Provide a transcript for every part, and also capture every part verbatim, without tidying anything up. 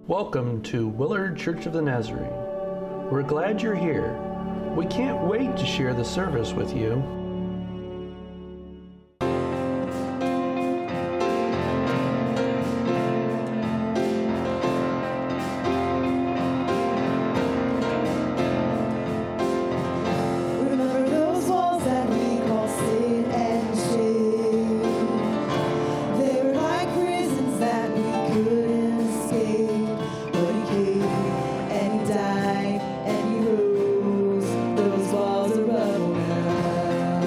Welcome to Willard Church of the Nazarene. We're glad you're here. We can't wait to share the service with you. Died and he rose, those walls are rubble now.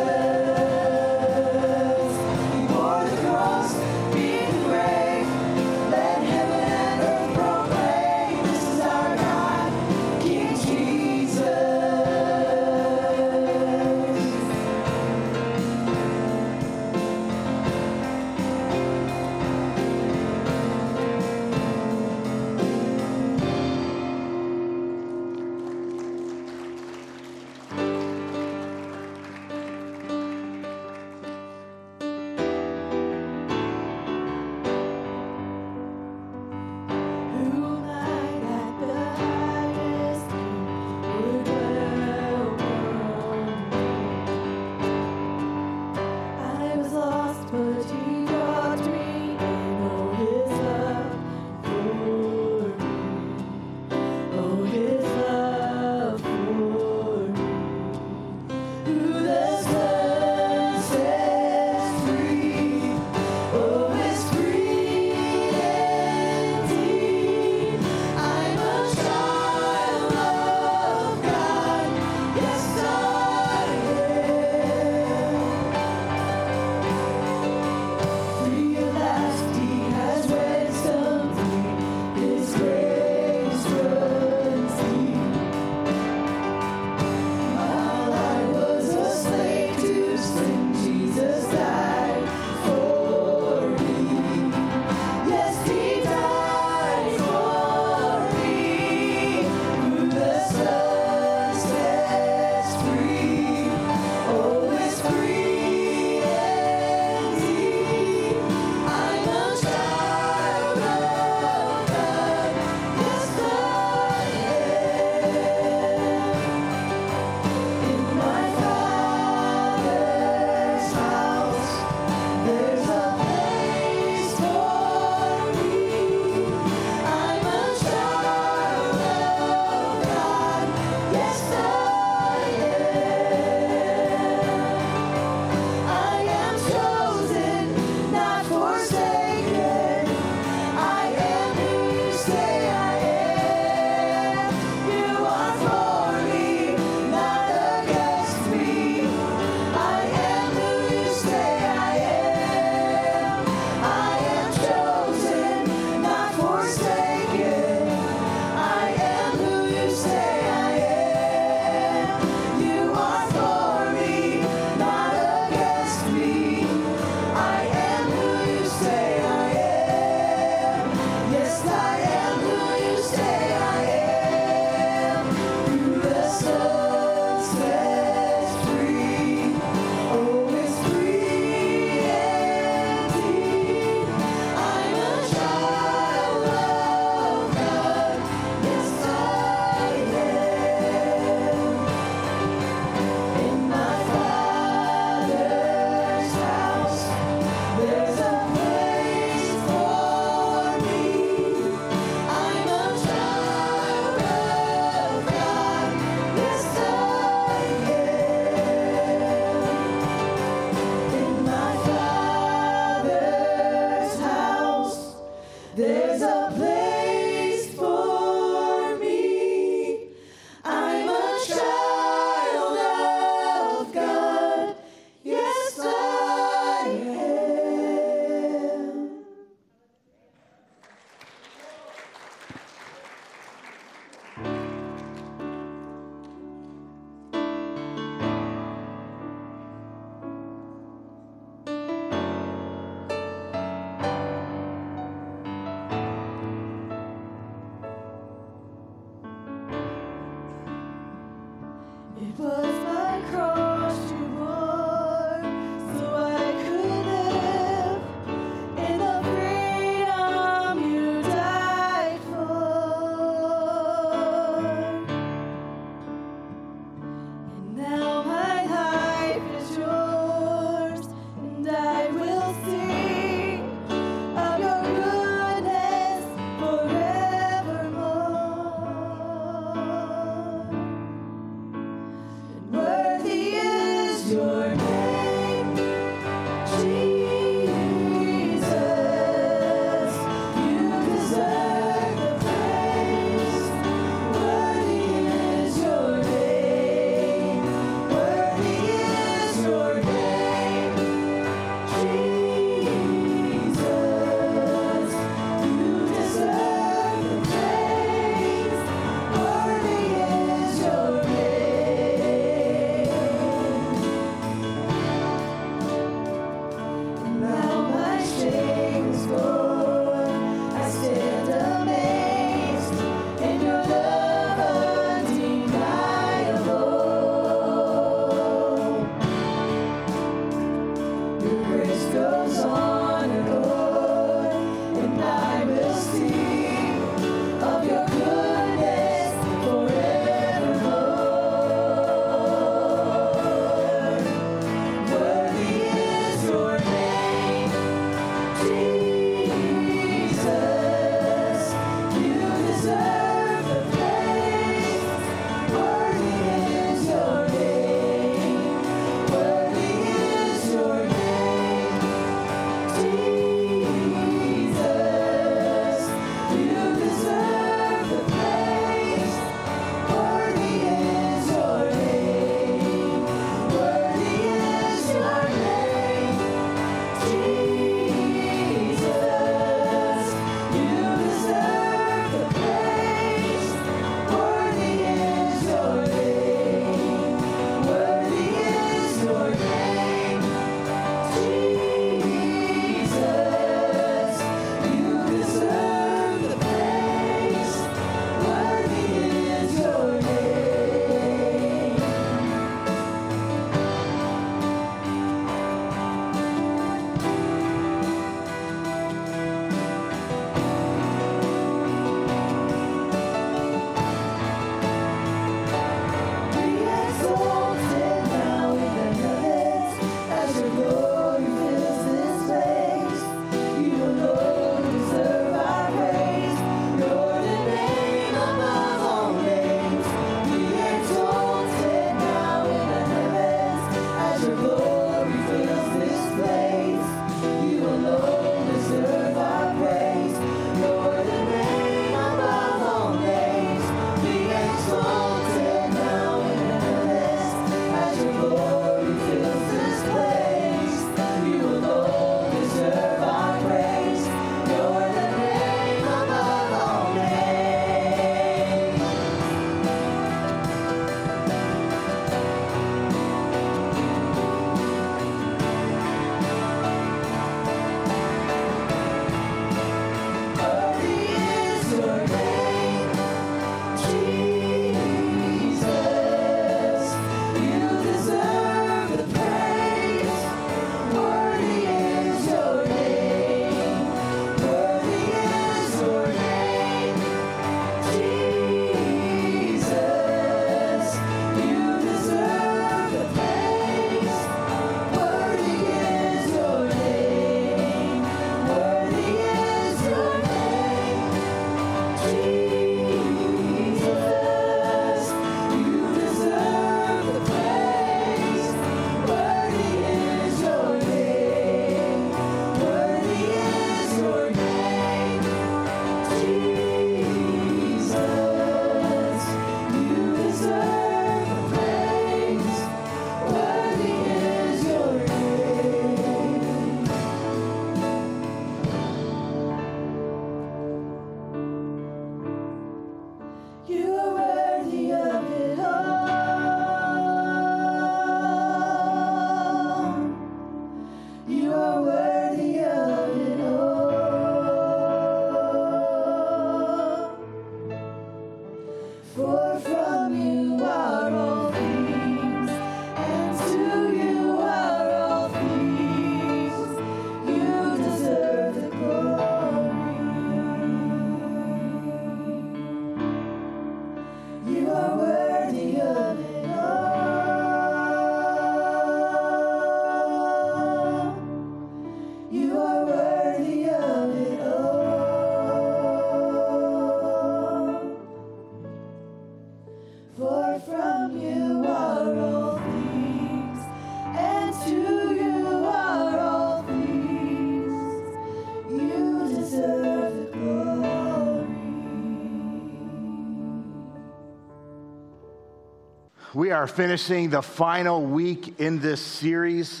We are finishing the final week in this series.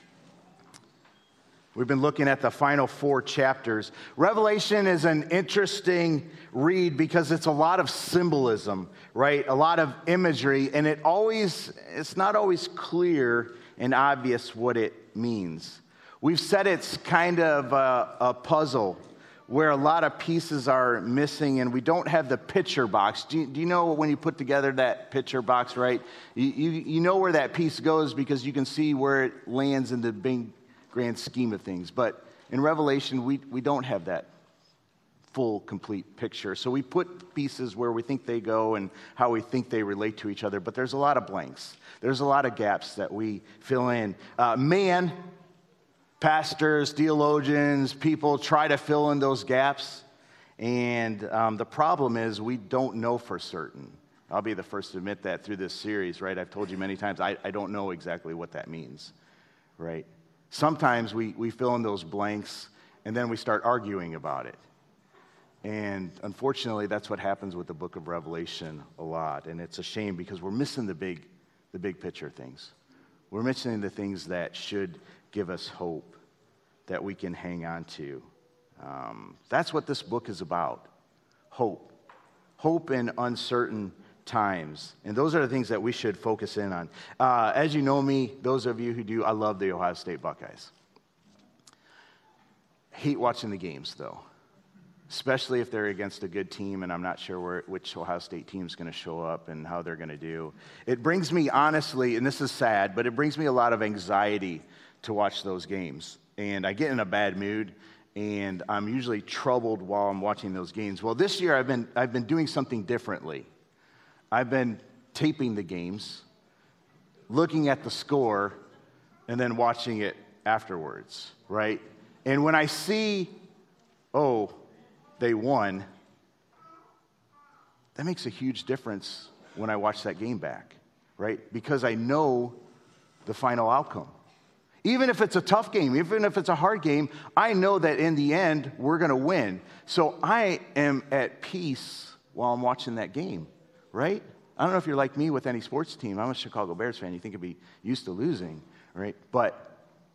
We've been looking at the final four chapters. Revelation is an interesting read because it's a lot of symbolism, right? A lot of imagery, and it always, it's not always clear and obvious what it means. We've said it's kind of a, a puzzle where a lot of pieces are missing and we don't have the picture box. Do you, do you know when you put together that picture box, right? You, you, you know where that piece goes because you can see where it lands in the big grand scheme of things. But in Revelation, we, we don't have that full, complete picture. So we put pieces where we think they go and how we think they relate to each other. But there's a lot of blanks. There's a lot of gaps that we fill in. Uh, man... Pastors, theologians, people try to fill in those gaps, and um, the problem is we don't know for certain. I'll be the first to admit that through this series, right? I've told you many times, I, I don't know exactly what that means, right? Sometimes we, we fill in those blanks, and then we start arguing about it. And unfortunately, that's what happens with the book of Revelation a lot, and it's a shame because we're missing the big, the big picture things. We're missing the things that should give us hope that we can hang on to. Um, that's what this book is about, hope. Hope in uncertain times. And those are the things that we should focus in on. Uh, as you know me, those of you who do, I love the Ohio State Buckeyes. Hate watching the games, though, especially if they're against a good team, and I'm not sure where, which Ohio State team is going to show up and how they're going to do. It brings me, honestly, and this is sad, but it brings me a lot of anxiety to watch those games. And I get in a bad mood, and I'm usually troubled while I'm watching those games. Well, this year I've been I've been doing something differently. I've been taping the games, looking at the score, and then watching it afterwards, right? And when I see, oh, they won, that makes a huge difference when I watch that game back, right? Because I know the final outcome. Even if it's a tough game, even if it's a hard game, I know that in the end, we're going to win. So I am at peace while I'm watching that game, right? I don't know if you're like me with any sports team. I'm a Chicago Bears fan. You think I'd be used to losing, right? But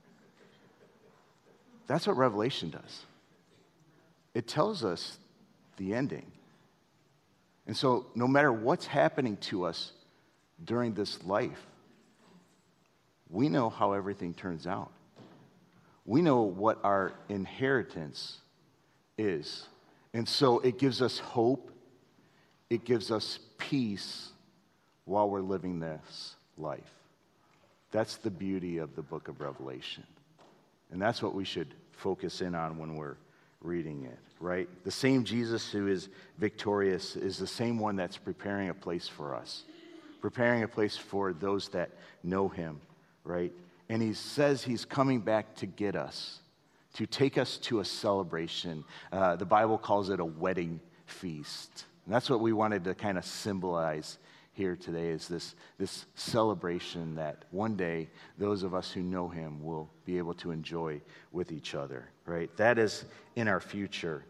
that's what Revelation does. It tells us the ending. And so no matter what's happening to us during this life, we know how everything turns out. We know what our inheritance is. And so it gives us hope. It gives us peace while we're living this life. That's the beauty of the book of Revelation. And that's what we should focus in on when we're reading it, right? The same Jesus who is victorious is the same one that's preparing a place for us, preparing a place for those that know him. Right? And he says he's coming back to get us, to take us to a celebration. Uh, the Bible calls it a wedding feast. And that's what we wanted to kind of symbolize here today is this, this celebration that one day those of us who know him will be able to enjoy with each other. Right? That is in our future.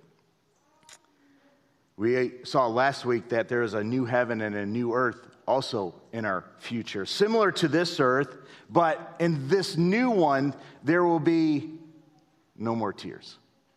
We saw last week that there is a new heaven and a new earth also in our future, similar to this earth, but in this new one, there will be no more tears,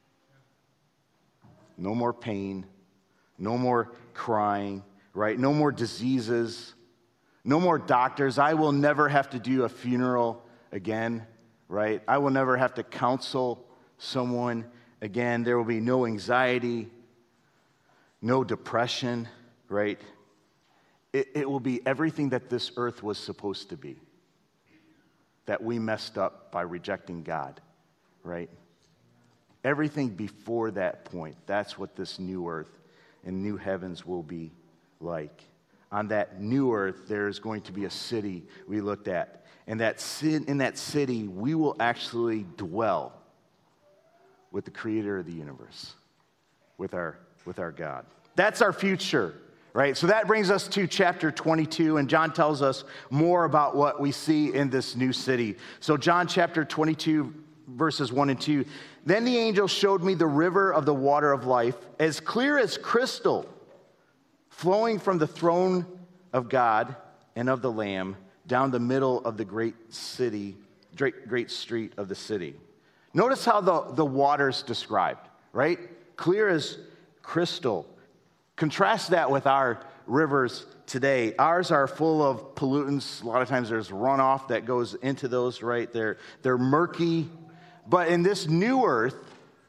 no more pain, no more crying, right? No more diseases, no more doctors. I will never have to do a funeral again, right? I will never have to counsel someone again. There will be no anxiety, no depression, right? It, it will be everything that this earth was supposed to be, that we messed up by rejecting God, right? Everything before that point, that's what this new earth and new heavens will be like. On that new earth, there is going to be a city we looked at. And that in that city, we will actually dwell with the creator of the universe, with our, with our God. That's our future. Right, so that brings us to chapter twenty-two, and John tells us more about what we see in this new city. So John chapter twenty-two, verses one and two. Then the angel showed me the river of the water of life, as clear as crystal, flowing from the throne of God and of the Lamb down the middle of the great city, great, great street of the city. Notice how the, the water's described, right? Clear as crystal. Contrast that with our rivers today. Ours are full of pollutants. A lot of times there's runoff that goes into those, right? They're, they're murky. But in this new earth,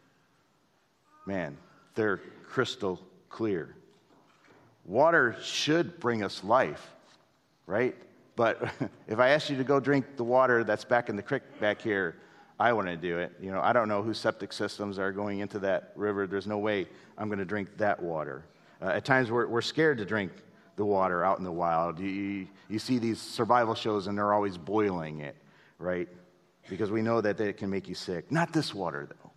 man, they're crystal clear. Water should bring us life, right? But if I asked you to go drink the water that's back in the creek back here, I wouldn't do it. You know, I don't know whose septic systems are going into that river. There's no way I'm going to drink that water. Uh, at times we're, we're scared to drink the water out in the wild. You, you see these survival shows and they're always boiling it, right? Because we know that it can make you sick. Not this water, though.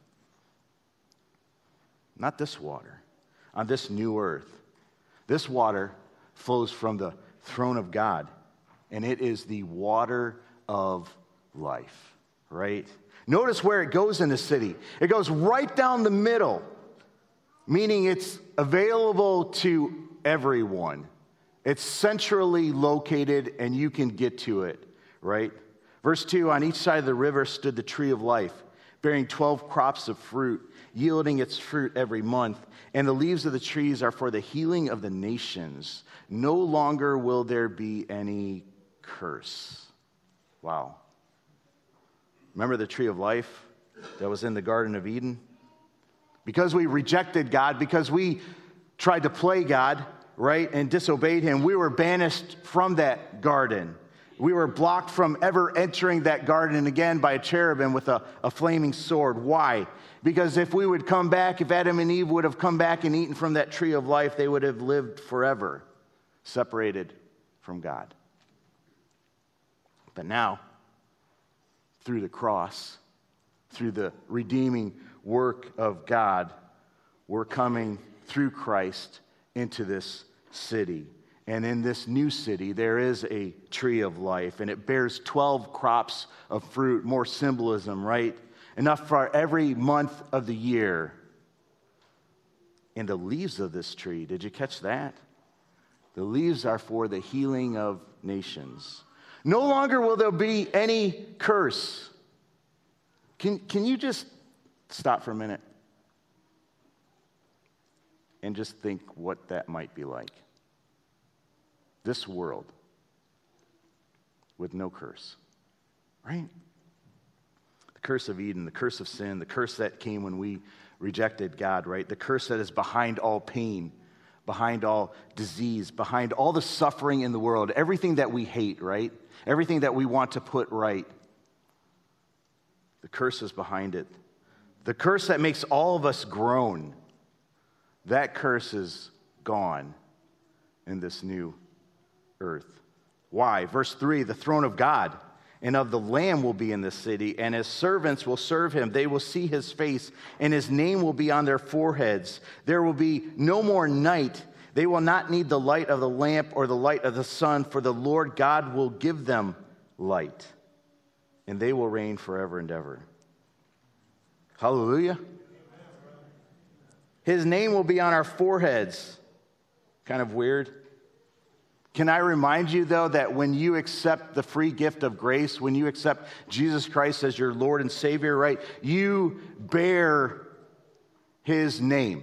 Not this water. On this new earth. This water flows from the throne of God, and it is the water of life, right? Notice where it goes in the city. It goes right down the middle, meaning it's available to everyone. It's centrally located, and you can get to it, right? Verse two, on each side of the river stood the tree of life, bearing twelve crops of fruit, yielding its fruit every month. And the leaves of the trees are for the healing of the nations. No longer will there be any curse. Wow. Remember the tree of life that was in the Garden of Eden? Because we rejected God, because we tried to play God, right, and disobeyed him, we were banished from that garden. We were blocked from ever entering that garden again by a cherubim with a, a flaming sword. Why? Because if we would come back, if Adam and Eve would have come back and eaten from that tree of life, they would have lived forever, separated from God. But now, through the cross, through the redeeming work of God, we're coming through Christ into this city. And in this new city, there is a tree of life, and it bears twelve crops of fruit, more symbolism, right? Enough for every month of the year. And the leaves of this tree, did you catch that? The leaves are for the healing of nations. No longer will there be any curse. Can, can you just stop for a minute and just think what that might be like? This world with no curse, right? The curse of Eden, the curse of sin, the curse that came when we rejected God, right? The curse that is behind all pain, behind all disease, behind all the suffering in the world, everything that we hate, right? Everything that we want to put right. The curse is behind it. The curse that makes all of us groan, that curse is gone in this new earth. Why? Verse three, the throne of God and of the Lamb will be in this city, and his servants will serve him. They will see his face, and his name will be on their foreheads. There will be no more night. They will not need the light of the lamp or the light of the sun, for the Lord God will give them light, and they will reign forever and ever. Hallelujah. His name will be on our foreheads. Kind of weird. Can I remind you, though, that when you accept the free gift of grace, when you accept Jesus Christ as your Lord and Savior, right, you bear his name.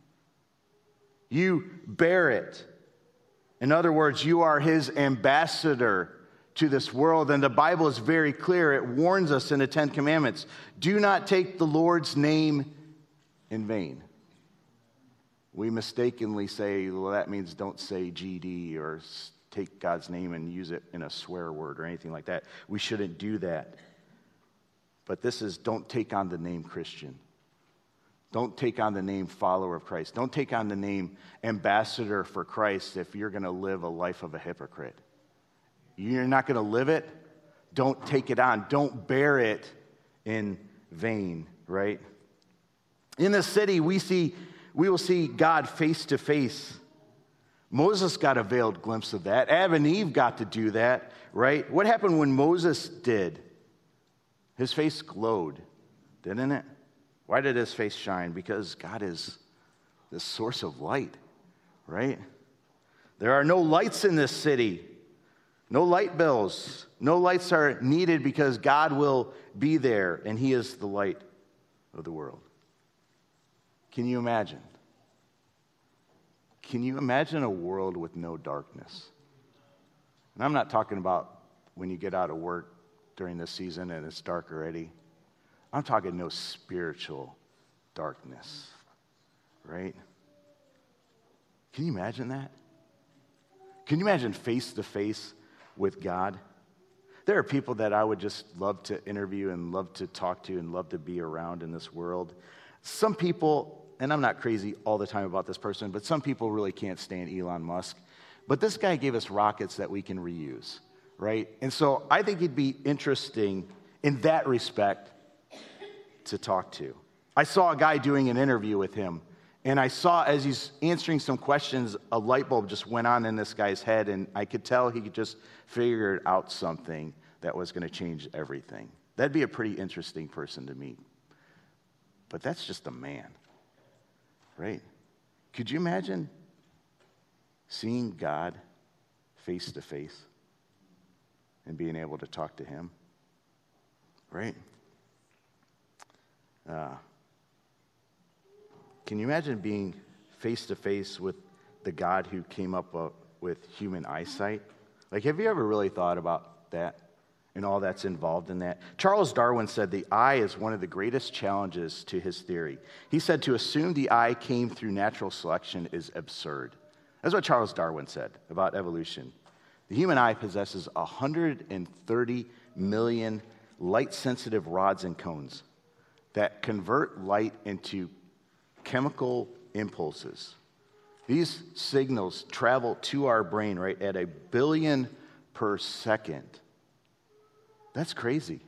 You bear it. In other words, you are his ambassador to this world. And the Bible is very clear. It warns us in the Ten Commandments. Do not take the Lord's name in vain. We mistakenly say, well, that means don't say G D or take God's name and use it in a swear word or anything like that. We shouldn't do that. But this is don't take on the name Christian. Don't take on the name follower of Christ. Don't take on the name ambassador for Christ if you're going to live a life of a hypocrite. You're not going to live it. Don't take it on. Don't bear it in vain, right? In the city, we see we will see God face to face. Moses got a veiled glimpse of that. Adam and Eve got to do that, right? What happened when Moses did? His face glowed, didn't it? Why did his face shine? Because God is the source of light, right? There are no lights in this city. No light bills. No lights are needed because God will be there and he is the light of the world. Can you imagine? Can you imagine a world with no darkness? And I'm not talking about when you get out of work during this season and it's dark already. I'm talking no spiritual darkness, right? Can you imagine that? Can you imagine face to face with God? There are people that I would just love to interview and love to talk to and love to be around in this world. Some people, and I'm not crazy all the time about this person, but some people really can't stand Elon Musk. But this guy gave us rockets that we can reuse, right? And so I think it'd be interesting in that respect to talk to. I saw a guy doing an interview with him, and I saw as he's answering some questions, a light bulb just went on in this guy's head, and I could tell he could just figure out something that was going to change everything. That'd be a pretty interesting person to meet. But that's just a man, right? Could you imagine seeing God face to face and being able to talk to him, right? Uh, can you imagine being face to face with the God who came up uh, with human eyesight? Like, have you ever really thought about that and all that's involved in that? Charles Darwin said the eye is one of the greatest challenges to his theory. He said to assume the eye came through natural selection is absurd. That's what Charles Darwin said about evolution. The human eye possesses one hundred thirty million light-sensitive rods and cones that convert light into chemical impulses. These signals travel to our brain, right, at a billion per second. That's crazy.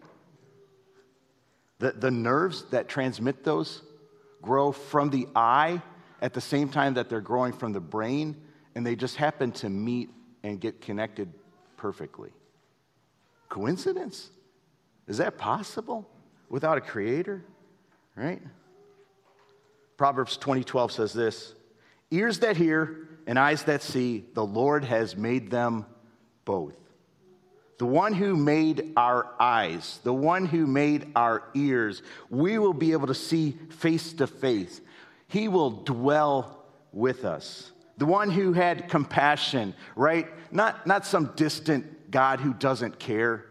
The, the nerves that transmit those grow from the eye at the same time that they're growing from the brain, and they just happen to meet and get connected perfectly. Coincidence? Is that possible without a creator? Right? Proverbs twenty twelve says this, ears that hear and eyes that see, the Lord has made them both. The one who made our eyes, the one who made our ears, we will be able to see face to face. He will dwell with us. The one who had compassion, right? Not, not some distant God who doesn't care.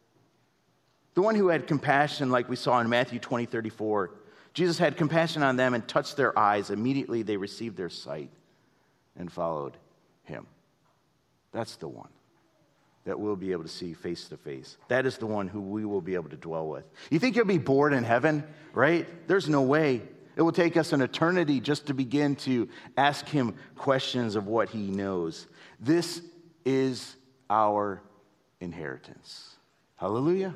The one who had compassion, like we saw in Matthew twenty thirty-four. Jesus had compassion on them and touched their eyes. Immediately they received their sight and followed him. That's the one that we'll be able to see face to face. That is the one who we will be able to dwell with. You think you'll be bored in heaven, right? There's no way. It will take us an eternity just to begin to ask him questions of what he knows. This is our inheritance. Hallelujah.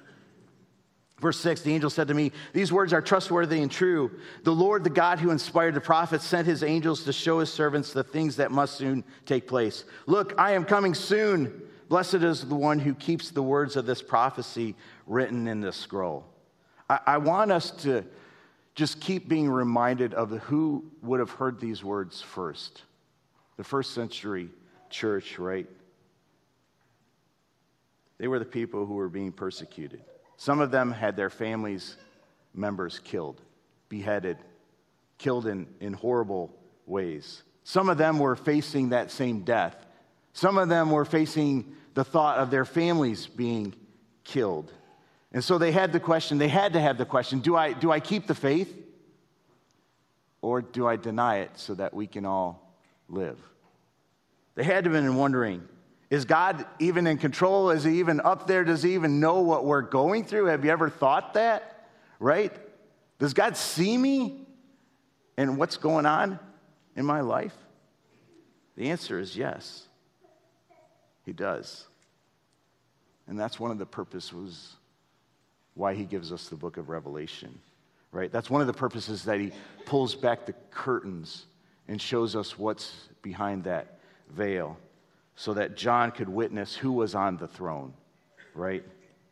Verse six, the angel said to me, these words are trustworthy and true. The Lord, the God who inspired the prophets, sent his angels to show his servants the things that must soon take place. Look, I am coming soon. Blessed is the one who keeps the words of this prophecy written in this scroll. I, I want us to just keep being reminded of who would have heard these words first. The first century church, right? They were the people who were being persecuted. Some of them had their families' members killed, beheaded, killed in, in horrible ways. Some of them were facing that same death. Some of them were facing the thought of their families being killed. And so they had the question, they had to have the question, do I, do I keep the faith or do I deny it so that we can all live? They had to have been wondering, is God even in control? Is he even up there? Does he even know what we're going through? Have you ever thought that? Right? Does God see me and what's going on in my life? The answer is yes. He does. And that's one of the purposes why he gives us the book of Revelation. Right? That's one of the purposes that he pulls back the curtains and shows us what's behind that veil, so that John could witness who was on the throne, right?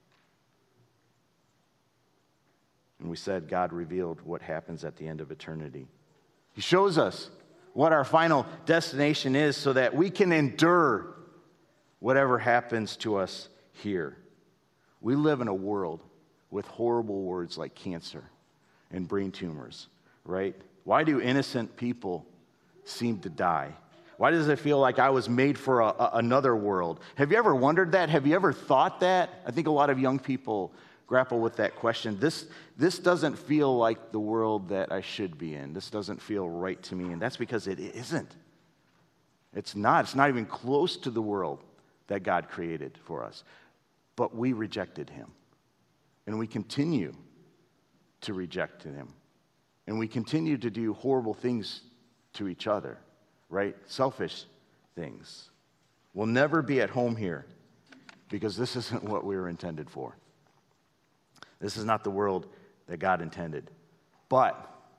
And we said God revealed what happens at the end of eternity. He shows us what our final destination is so that we can endure whatever happens to us here. We live in a world with horrible words like cancer and brain tumors, right? Why do innocent people seem to die? Why does it feel like I was made for a, a, another world? Have you ever wondered that? Have you ever thought that? I think a lot of young people grapple with that question. This, this doesn't feel like the world that I should be in. This doesn't feel right to me, and that's because it isn't. It's not. It's not even close to the world that God created for us. But we rejected him, and we continue to reject him, and we continue to do horrible things to each other, right? Selfish things. We'll never be at home here because this isn't what we were intended for. This is not the world that God intended. But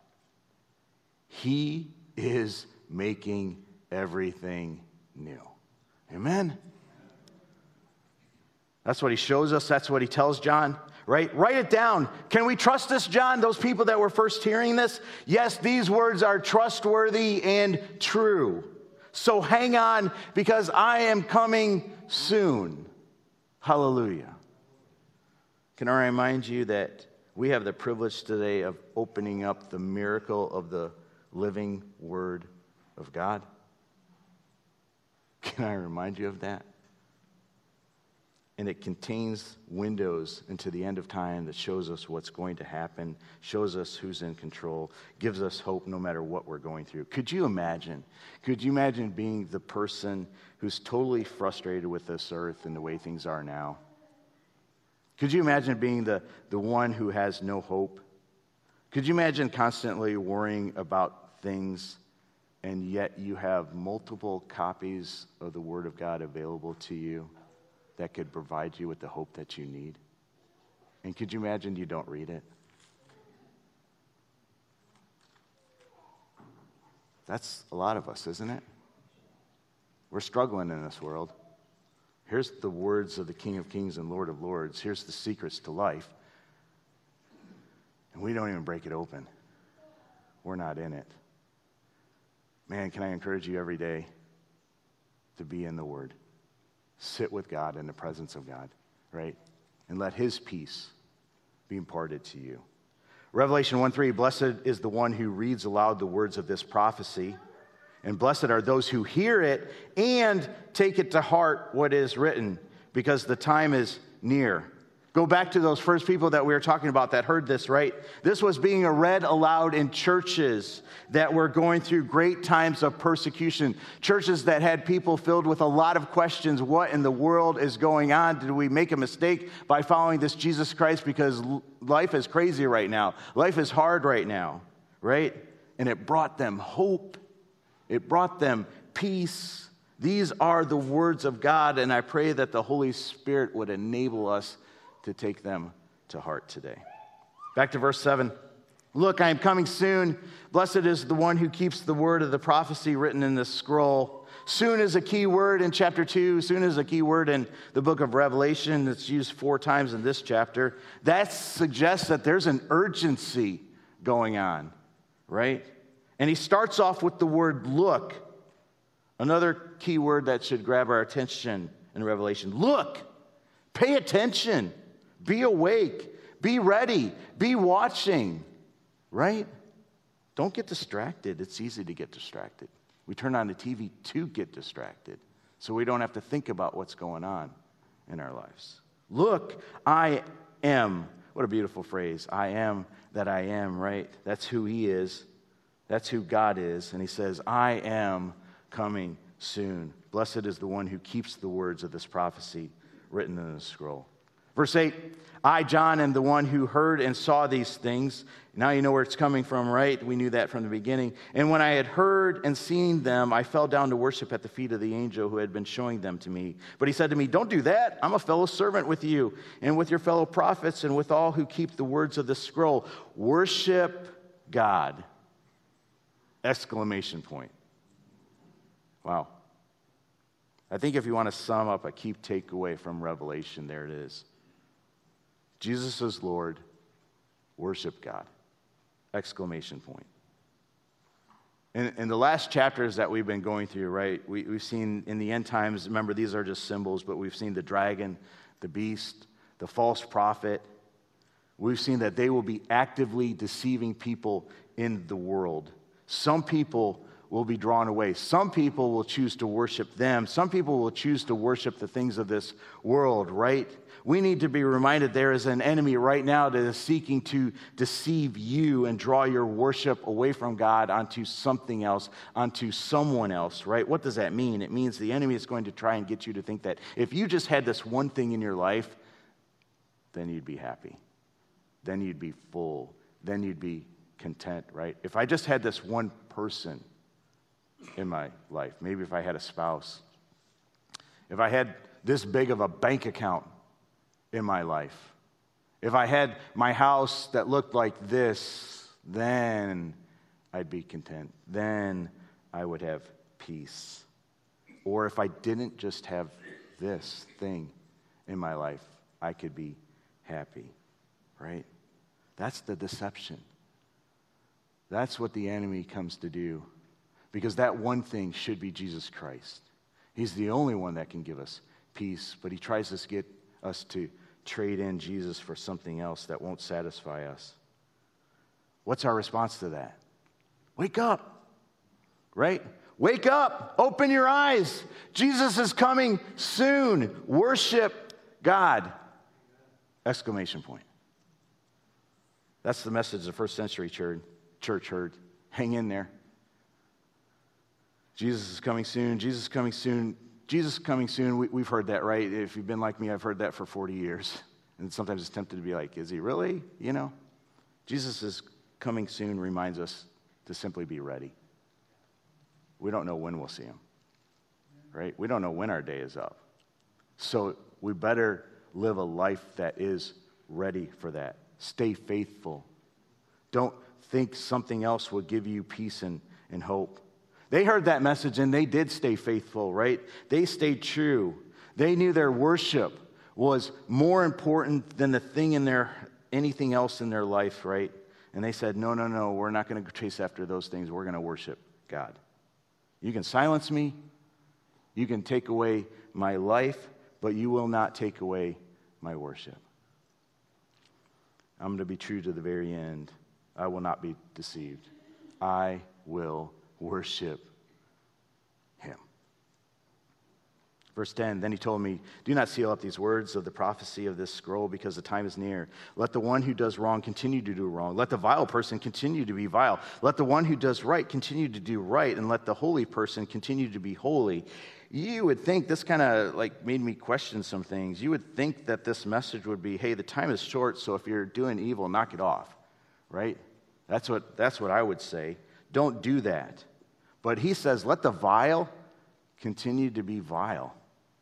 he is making everything new. Amen? That's what he shows us. That's what he tells John, right? Write it down. Can we trust this, John? Those people that were first hearing this? Yes, these words are trustworthy and true. So hang on, because I am coming soon. Hallelujah. Can I remind you that we have the privilege today of opening up the miracle of the living Word of God? Can I remind you of that? And it contains windows into the end of time that shows us what's going to happen, shows us who's in control, gives us hope no matter what we're going through. Could you imagine? Could you imagine being the person who's totally frustrated with this earth and the way things are now? Could you imagine being the, the one who has no hope? Could you imagine constantly worrying about things, and yet you have multiple copies of the Word of God available to you that could provide you with the hope that you need? And could you imagine you don't read it? That's a lot of us, isn't it? We're struggling in this world. Here's the words of the King of Kings and Lord of Lords. Here's the secrets to life. And we don't even break it open. We're not in it. Man, can I encourage you every day to be in the Word? Sit with God in the presence of God, right? And let his peace be imparted to you. Revelation one three, blessed is the one who reads aloud the words of this prophecy, and blessed are those who hear it and take it to heart what is written, because the time is near. Go back to those first people that we were talking about that heard this, right? This was being read aloud in churches that were going through great times of persecution. Churches that had people filled with a lot of questions. What in the world is going on? Did we make a mistake by following this Jesus Christ? Because life is crazy right now. Life is hard right now, right? And it brought them hope. It brought them peace. These are the words of God, and I pray that the Holy Spirit would enable us to take them to heart today. Back to verse seven. Look, I am coming soon. Blessed is the one who keeps the word of the prophecy written in this scroll. Soon is a key word in chapter two. Soon is a key word in the book of Revelation. It's used four times in this chapter. That suggests that there's an urgency going on, right? And he starts off with the word look. Another key word that should grab our attention in Revelation. Look, pay attention. Be awake, be ready, be watching, right? Don't get distracted. It's easy to get distracted. We turn on the T V to get distracted, so we don't have to think about what's going on in our lives. Look, I am. What a beautiful phrase. I am that I am, right? That's who he is. That's who God is. And he says, I am coming soon. Blessed is the one who keeps the words of this prophecy written in the scroll. Verse eight, I, John, am the one who heard and saw these things. Now you know where it's coming from, right? We knew that from the beginning. And when I had heard and seen them, I fell down to worship at the feet of the angel who had been showing them to me. But he said to me, don't do that. I'm a fellow servant with you and with your fellow prophets and with all who keep the words of this scroll. Worship God. Exclamation point. Wow. I think if you want to sum up a key takeaway from Revelation, there it is. Jesus is Lord. Worship God. Exclamation point. In, in the last chapters that we've been going through, right, we, we've seen in the end times, remember these are just symbols, but we've seen the dragon, the beast, the false prophet. We've seen that they will be actively deceiving people in the world. Some people will be drawn away. Some people will choose to worship them. Some people will choose to worship the things of this world, right? We need to be reminded there is an enemy right now that is seeking to deceive you and draw your worship away from God onto something else, onto someone else, right? What does that mean? It means the enemy is going to try and get you to think that if you just had this one thing in your life, then you'd be happy. Then you'd be full. Then you'd be content, right? If I just had this one person in my life, maybe if I had a spouse, if I had this big of a bank account in my life, if I had my house that looked like this, then I'd be content. Then I would have peace. Or if I didn't just have this thing in my life, I could be happy, right? That's the deception. That's what the enemy comes to do, because that one thing should be Jesus Christ. He's the only one that can give us peace, but he tries to get us to trade in Jesus for something else that won't satisfy us. What's our response to that? Wake up, right? Wake up, open your eyes. Jesus is coming soon. Worship God. Exclamation point. That's the message the first century church heard. Hang in there. Jesus is coming soon. Jesus is coming soon. Jesus is coming soon. We, we've heard that, right? If you've been like me, I've heard that for forty years. And sometimes it's tempted to be like, is he really? You know? Jesus is coming soon reminds us to simply be ready. We don't know when we'll see him, right? We don't know when our day is up. So we better live a life that is ready for that. Stay faithful. Don't think something else will give you peace and, and hope. They heard that message and they did stay faithful, right? They stayed true. They knew their worship was more important than the thing in their, anything else in their life, right? And they said, no, no, no, we're not going to chase after those things. We're going to worship God. You can silence me. You can take away my life, but you will not take away my worship. I'm going to be true to the very end. I will not be deceived. I will worship him. Verse ten, then he told me, do not seal up these words of the prophecy of this scroll, because the time is near. Let the one who does wrong continue to do wrong. Let the vile person continue to be vile. Let the one who does right continue to do right, and let the holy person continue to be holy. You would think, this kind of like made me question some things. You would think that this message would be, hey, the time is short, so if you're doing evil, knock it off, right? That's what, that's what I would say. Don't do that. But he says, let the vile continue to be vile.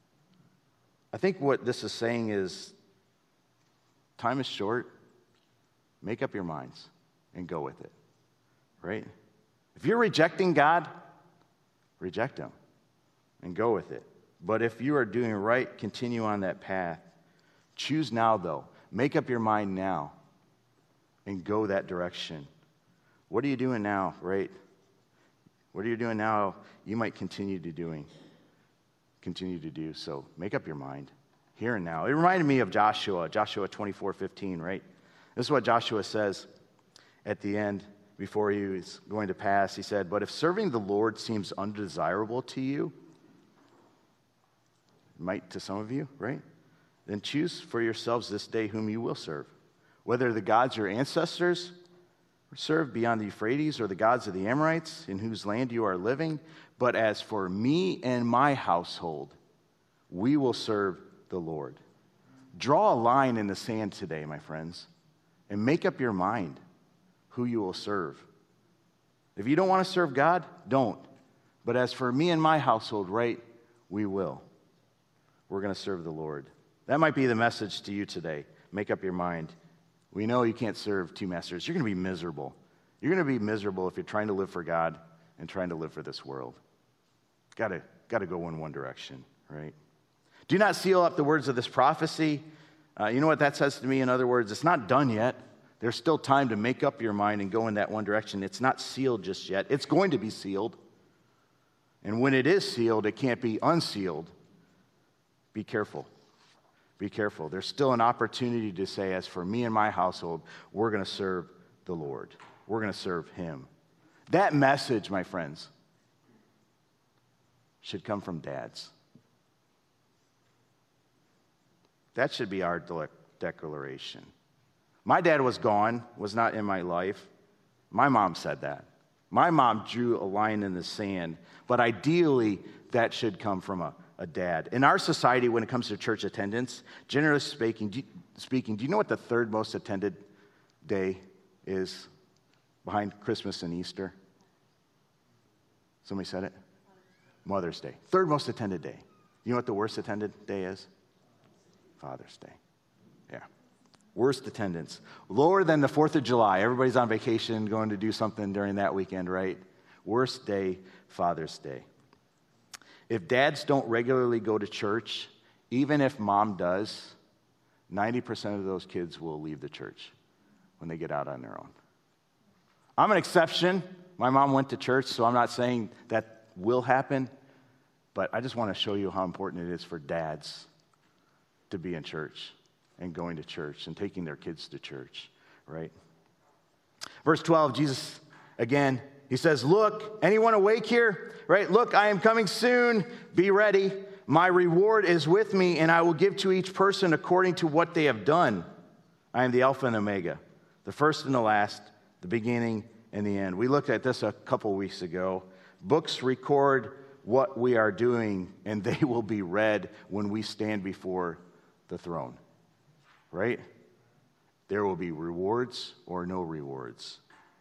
I think what this is saying is, time is short. Make up your minds and go with it, right? If you're rejecting God, reject him and go with it. But if you are doing right, continue on that path. Choose now, though. Make up your mind now and go that direction. What are you doing now, right? What are you doing now? You might continue to doing, continue to do. So make up your mind here and now. It reminded me of Joshua, Joshua twenty-four fifteen, right? This is what Joshua says at the end before he was going to pass. He said, but if serving the Lord seems undesirable to you, might to some of you, right? Then choose for yourselves this day whom you will serve, whether the gods your ancestors served beyond the Euphrates, or the gods of the Amorites, in whose land you are living. But as for me and my household, we will serve the Lord. Draw a line in the sand today, my friends, and make up your mind who you will serve. If you don't want to serve God, don't. But as for me and my household, right, we will. We're going to serve the Lord. That might be the message to you today. Make up your mind. We know you can't serve two masters. You're going to be miserable. You're going to be miserable if you're trying to live for God and trying to live for this world. Got to, got to go in one direction, right? Do not seal up the words of this prophecy. Uh, you know what that says to me? In other words, it's not done yet. There's still time to make up your mind and go in that one direction. It's not sealed just yet. It's going to be sealed. And when it is sealed, it can't be unsealed. Be careful. Be careful. There's still an opportunity to say, as for me and my household, we're going to serve the Lord. We're going to serve him. That message, my friends, should come from dads. That should be our de- declaration. My dad was gone, was not in my life. My mom said that. My mom drew a line in the sand, but ideally that should come from a, a dad. In our society, when it comes to church attendance, generally speaking, do you, speaking, do you know what the third most attended day is behind Christmas and Easter? Somebody said it? Mother's Day. Third most attended day. You know what the worst attended day is? Father's Day. Yeah. Worst attendance. Lower than the fourth of July. Everybody's on vacation, going to do something during that weekend, right? Worst day, Father's Day. If dads don't regularly go to church, even if mom does, ninety percent of those kids will leave the church when they get out on their own. I'm an exception. My mom went to church, so I'm not saying that will happen, but I just want to show you how important it is for dads to be in church and going to church and taking their kids to church, right? Verse twelve, Jesus, again, he says, look, anyone awake here? Right? Look, I am coming soon. Be ready. My reward is with me, and I will give to each person according to what they have done. I am the Alpha and Omega, the first and the last, the beginning and the end. We looked at this a couple weeks ago. Books record what we are doing, and they will be read when we stand before the throne. Right? There will be rewards or no rewards.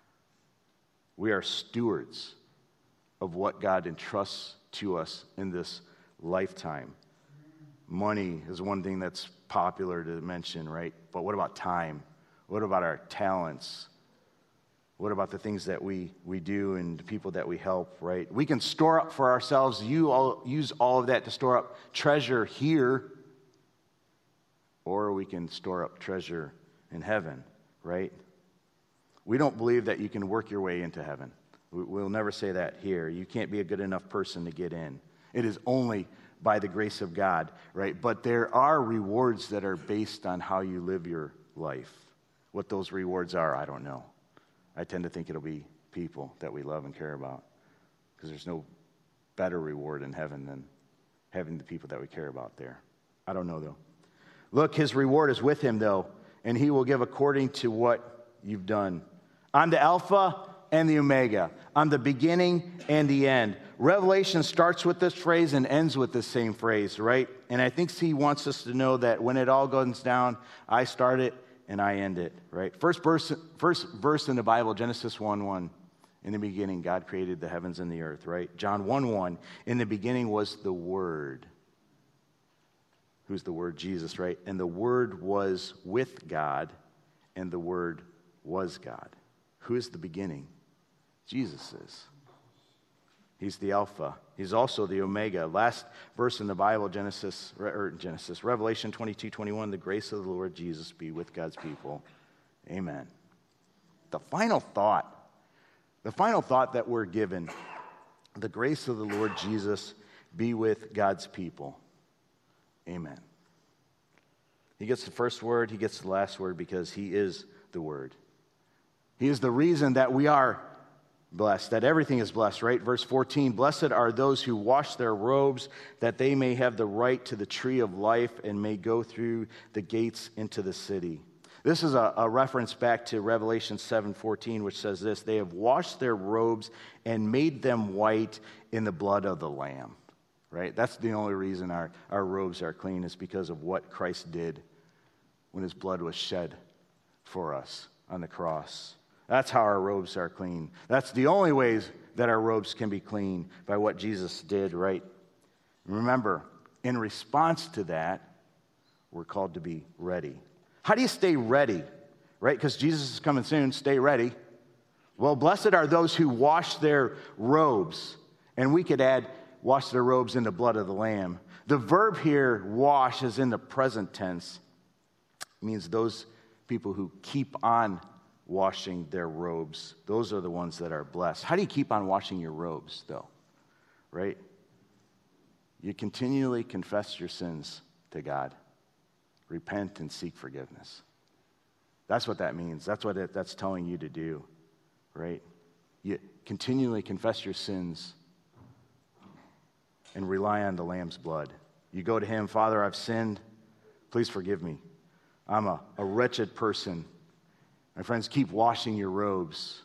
We are stewards of what God entrusts to us in this lifetime. Money is one thing that's popular to mention, right? But what about time? What about our talents? What about the things that we, we do and the people that we help, right? We can store up for ourselves. You all use all of that to store up treasure here, or we can store up treasure in heaven, right? We don't believe that you can work your way into heaven. We'll never say that here. You can't be a good enough person to get in. It is only by the grace of God, right? But there are rewards that are based on how you live your life. What those rewards are, I don't know. I tend to think it'll be people that we love and care about, because there's no better reward in heaven than having the people that we care about there. I don't know, though. Look, his reward is with him, though, and he will give according to what you've done. I'm the Alpha and the Omega. I'm the beginning and the end. Revelation starts with this phrase and ends with the same phrase, right? And I think he wants us to know that when it all goes down, I start it and I end it, right? First verse, first verse in the Bible, Genesis one one. In the beginning, God created the heavens and the earth, right? John one one. In the beginning was the Word. Who's the Word? Jesus, right? And the Word was with God, and the Word was God. Who is the beginning? Jesus is. He's the Alpha. He's also the Omega. Last verse in the Bible, Genesis, or Genesis, Revelation twenty-two twenty-one, the grace of the Lord Jesus be with God's people. Amen. The final thought, the final thought that we're given, the grace of the Lord Jesus be with God's people. Amen. He gets the first word, he gets the last word because he is the Word. He is the reason that we are blessed, that everything is blessed, right? Verse fourteen, blessed are those who wash their robes, that they may have the right to the tree of life and may go through the gates into the city. This is a, a reference back to Revelation seven fourteen, which says this, they have washed their robes and made them white in the blood of the Lamb, right? That's the only reason our, our robes are clean, is because of what Christ did when his blood was shed for us on the cross. That's how our robes are clean. That's the only ways that our robes can be clean, by what Jesus did, right? Remember, in response to that, we're called to be ready. How do you stay ready, right? Because Jesus is coming soon, stay ready. Well, blessed are those who wash their robes. And we could add, wash their robes in the blood of the Lamb. The verb here, wash, is in the present tense. It means those people who keep on washing their robes, those are the ones that are blessed. How do you keep on washing your robes, though? Right? You continually confess your sins to God. Repent and seek forgiveness. That's what that means. That's what it, that's telling you to do, right? You continually confess your sins and rely on the Lamb's blood. You go to him, Father, I've sinned. Please forgive me. I'm a, a wretched person. My friends, keep washing your robes.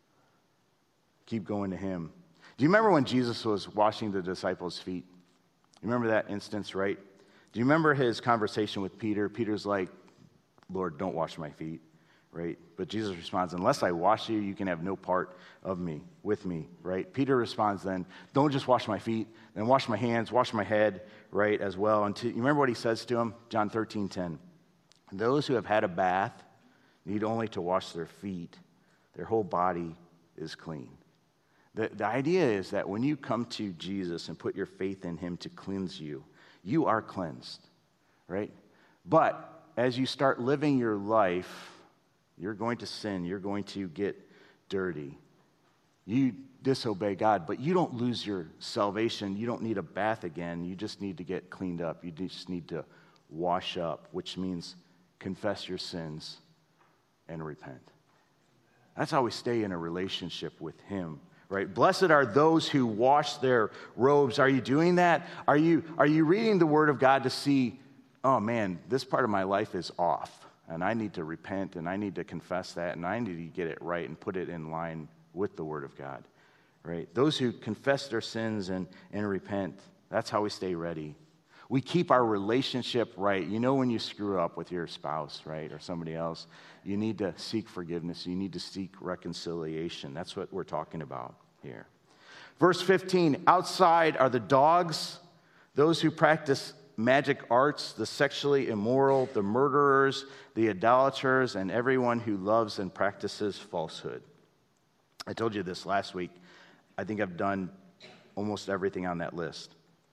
Keep going to him. Do you remember when Jesus was washing the disciples' feet? You remember that instance, right? Do you remember his conversation with Peter? Peter's like, Lord, don't wash my feet, right? But Jesus responds, unless I wash you, you can have no part of me, with me, right? Peter responds then, don't just wash my feet, then wash my hands, wash my head, right, as well. And to, you remember what he says to him? John thirteen ten. Those who have had a bath need only to wash their feet. Their whole body is clean. The, the idea is that when you come to Jesus and put your faith in him to cleanse you, you are cleansed, right? But as you start living your life, you're going to sin. You're going to get dirty. You disobey God, but you don't lose your salvation. You don't need a bath again. You just need to get cleaned up. You just need to wash up, which means confess your sins and repent. That's how we stay in a relationship with him, right? Blessed are those who wash their robes. Are you doing that? Are you, are you reading the Word of God to see, oh man, this part of my life is off, and I need to repent, and I need to confess that, and I need to get it right and put it in line with the Word of God, right? Those who confess their sins and, and repent, that's how we stay ready. We keep our relationship right. You know when you screw up with your spouse, right, or somebody else, you need to seek forgiveness. You need to seek reconciliation. That's what we're talking about here. Verse fifteen, outside are the dogs, those who practice magic arts, the sexually immoral, the murderers, the idolaters, and everyone who loves and practices falsehood. I told you this last week. I think I've done almost everything on that list.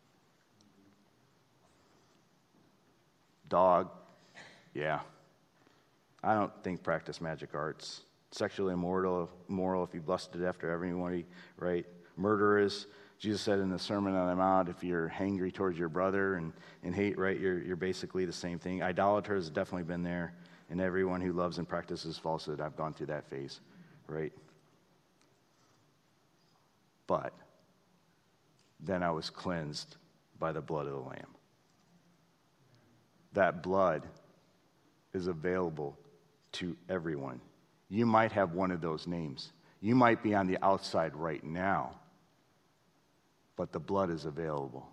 Dog, yeah. I don't think practice magic arts. Sexually immoral, immoral if you lusted after everybody, right? Murderers, Jesus said in the Sermon on the Mount, if you're hangry towards your brother and, and hate, right, you're, you're basically the same thing. Idolaters have definitely been there. And everyone who loves and practices falsehood, I've gone through that phase, right? But then I was cleansed by the blood of the Lamb. That blood is available to everyone. You might have one of those names. You might be on the outside right now, but the blood is available.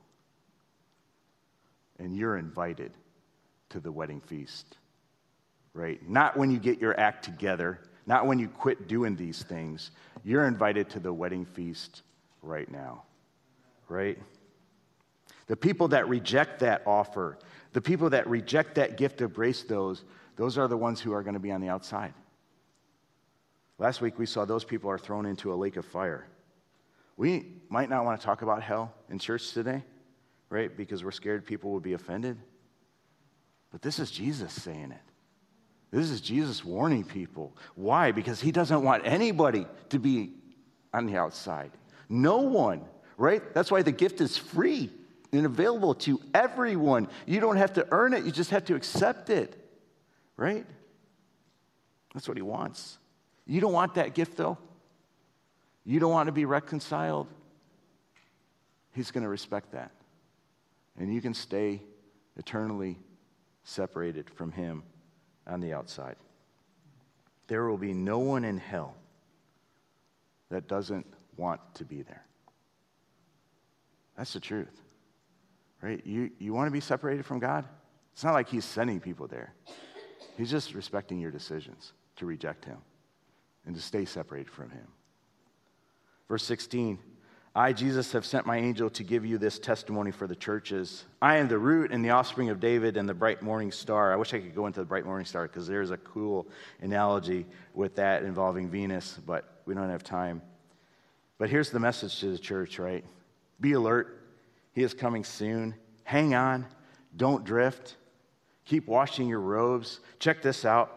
And you're invited to the wedding feast, right? Not when you get your act together, not when you quit doing these things. You're invited to the wedding feast right now, right? The people that reject that offer, the people that reject that gift of grace, those, those are the ones who are going to be on the outside. Last week we saw those people are thrown into a lake of fire. We might not want to talk about hell in church today, right? Because we're scared people will be offended. But this is Jesus saying it. This is Jesus warning people. Why? Because he doesn't want anybody to be on the outside. No one, right? That's why the gift is free and available to everyone. You don't have to earn it. You just have to accept it, right? That's what he wants. You don't want that gift, though? You don't want to be reconciled? He's going to respect that. And you can stay eternally separated from him on the outside. There will be no one in hell that doesn't want to be there. That's the truth, right? You, you want to be separated from God? It's not like he's sending people there. He's just respecting your decisions to reject him and to stay separated from him. Verse sixteen, I, Jesus, have sent my angel to give you this testimony for the churches. I am the root and the offspring of David and the bright morning star. I wish I could go into the bright morning star because there's a cool analogy with that involving Venus, but we don't have time. But here's the message to the church, right? Be alert. He is coming soon. Hang on. Don't drift. Keep washing your robes. Check this out.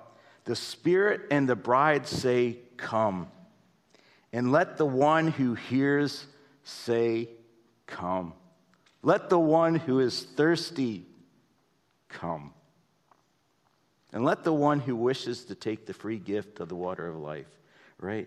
The Spirit and the bride say, come. And let the one who hears say, come. Let the one who is thirsty come. And let the one who wishes to take the free gift of the water of life, right?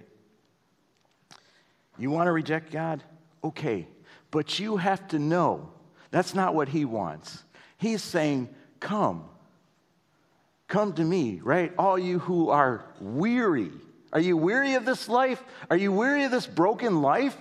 You want to reject God? Okay. But you have to know that's not what he wants. He's saying, come. Come to me, right? All you who are weary. Are you weary of this life? Are you weary of this broken life?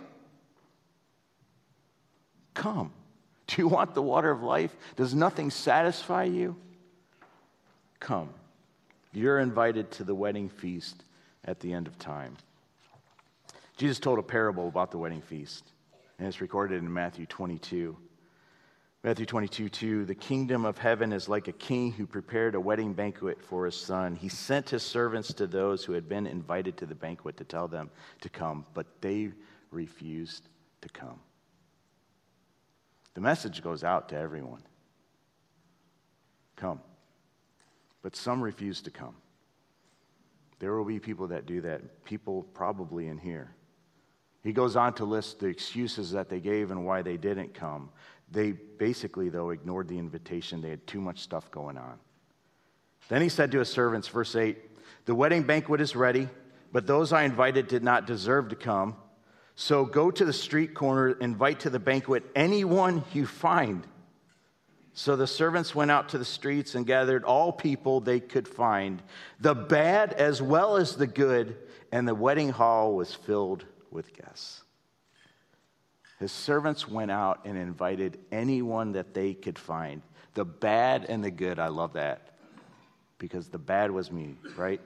Come. Do you want the water of life? Does nothing satisfy you? Come. You're invited to the wedding feast at the end of time. Jesus told a parable about the wedding feast, and it's recorded in Matthew twenty-two. Matthew twenty-two, two, the kingdom of heaven is like a king who prepared a wedding banquet for his son. He sent his servants to those who had been invited to the banquet to tell them to come, but they refused to come. The message goes out to everyone. Come. But some refuse to come. There will be people that do that, people probably in here. He goes on to list the excuses that they gave and why they didn't come. They basically, though, ignored the invitation. They had too much stuff going on. Then he said to his servants, verse eight, the wedding banquet is ready, but those I invited did not deserve to come. So go to the street corner, invite to the banquet anyone you find. So the servants went out to the streets and gathered all people they could find, the bad as well as the good, and the wedding hall was filled with guests. His servants went out and invited anyone that they could find, the bad and the good. I love that, because the bad was me, right?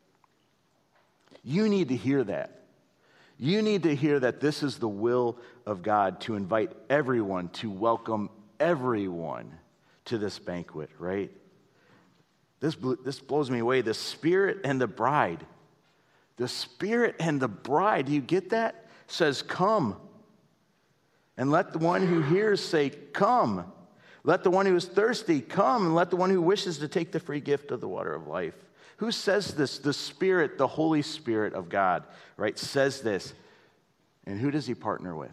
You need to hear that. You need to hear that this is the will of God, to invite everyone, to welcome everyone to this banquet, right? This, this blows me away. The Spirit and the bride. The Spirit and the bride, do you get that? Says, come. And let the one who hears say, come. Let the one who is thirsty come, and let the one who wishes to take the free gift of the water of life. Who says this? The Spirit, the Holy Spirit of God, right, says this. And who does he partner with?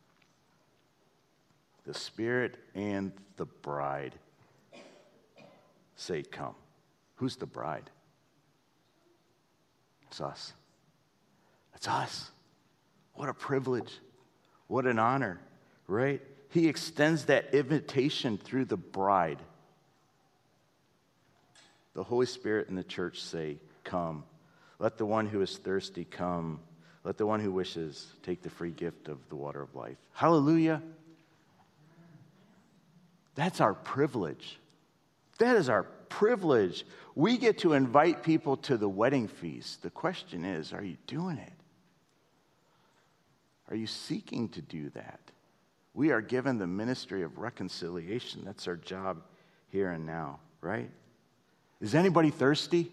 The Spirit and the bride say, come. Who's the bride? It's us. It's us. What a privilege. What an honor, right? He extends that invitation through the bride. The Holy Spirit and the church say, come. Let the one who is thirsty come. Let the one who wishes take the free gift of the water of life. Hallelujah. That's our privilege. That is our privilege. We get to invite people to the wedding feast. The question is, are you doing it? Are you seeking to do that? We are given the ministry of reconciliation. That's our job here and now, right? Is anybody thirsty?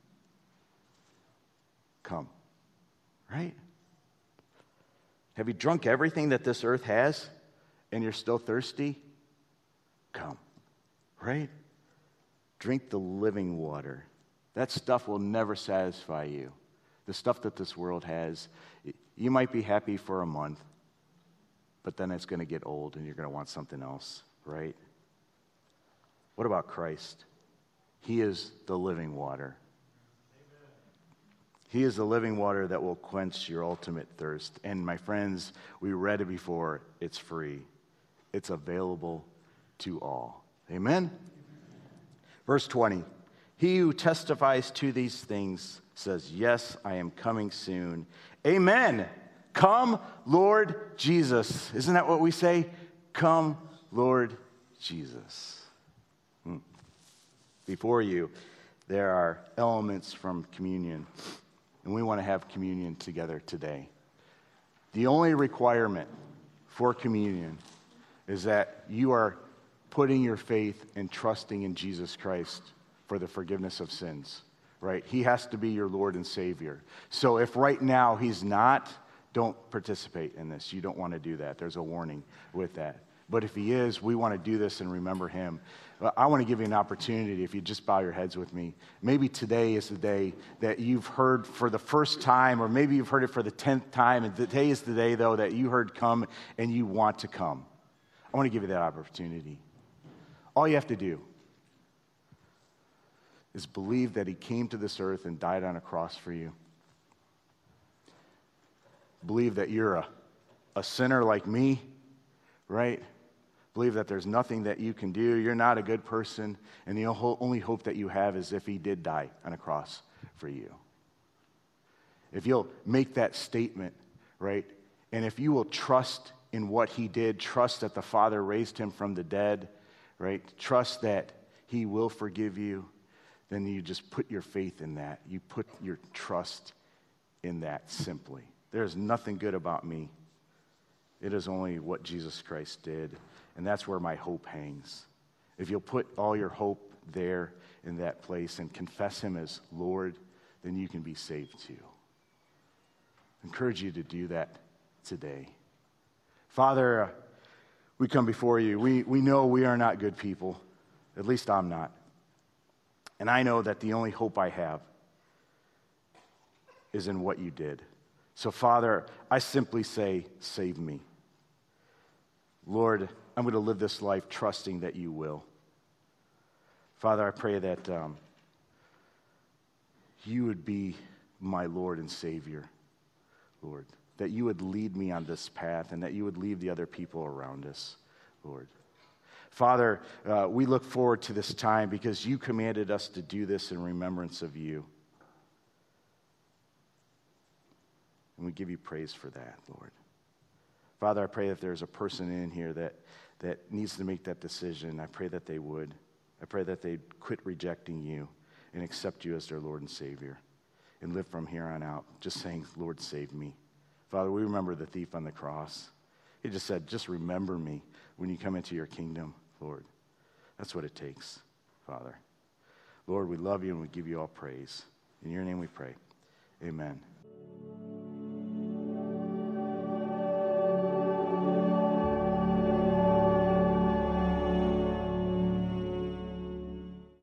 Come, right? Have you drunk everything that this earth has and you're still thirsty? Come, right? Drink the living water. That stuff will never satisfy you. The stuff that this world has, you might be happy for a month, but then it's going to get old and you're going to want something else, right? What about Christ? He is the living water. Amen. He is the living water that will quench your ultimate thirst. And my friends, we read it before, it's free. It's available to all. Amen? Verse twenty, he who testifies to these things says, yes, I am coming soon. Amen. Come, Lord Jesus. Isn't that what we say? Come, Lord Jesus. Hmm. Before you, there are elements from communion, and we want to have communion together today. The only requirement for communion is that you are putting your faith and trusting in Jesus Christ for the forgiveness of sins, right? He has to be your Lord and Savior. So if right now he's not, don't participate in this. You don't want to do that. There's a warning with that. But if he is, we want to do this and remember him. Well, I want to give you an opportunity, if you just bow your heads with me. Maybe today is the day that you've heard for the first time, or maybe you've heard it for the tenth time, and today is the day, though, that you heard come and you want to come. I want to give you that opportunity. All you have to do is believe that he came to this earth and died on a cross for you. Believe that you're a, a sinner like me, right? Believe that there's nothing that you can do. You're not a good person, and the only hope that you have is if he did die on a cross for you. If you'll make that statement, right, and if you will trust in what he did, trust that the Father raised him from the dead, right, trust that he will forgive you, then you just put your faith in that. You put your trust in that simply. There is nothing good about me. It is only what Jesus Christ did. And that's where my hope hangs. If you'll put all your hope there in that place and confess him as Lord, then you can be saved too. I encourage you to do that today. Father, uh, we come before you. We, we know we are not good people. At least I'm not. And I know that the only hope I have is in what you did. So, Father, I simply say, save me. Lord, I'm going to live this life trusting that you will. Father, I pray that um, you would be my Lord and Savior, Lord. That you would lead me on this path and that you would lead the other people around us, Lord. Father, uh, we look forward to this time because you commanded us to do this in remembrance of you. And we give you praise for that, Lord. Father, I pray that there's a person in here that, that needs to make that decision. I pray that they would. I pray that they'd quit rejecting you and accept you as their Lord and Savior and live from here on out just saying, Lord, save me. Father, we remember the thief on the cross. He just said, just remember me when you come into your kingdom, Lord. That's what it takes, Father. Lord, we love you and we give you all praise. In your name we pray. Amen.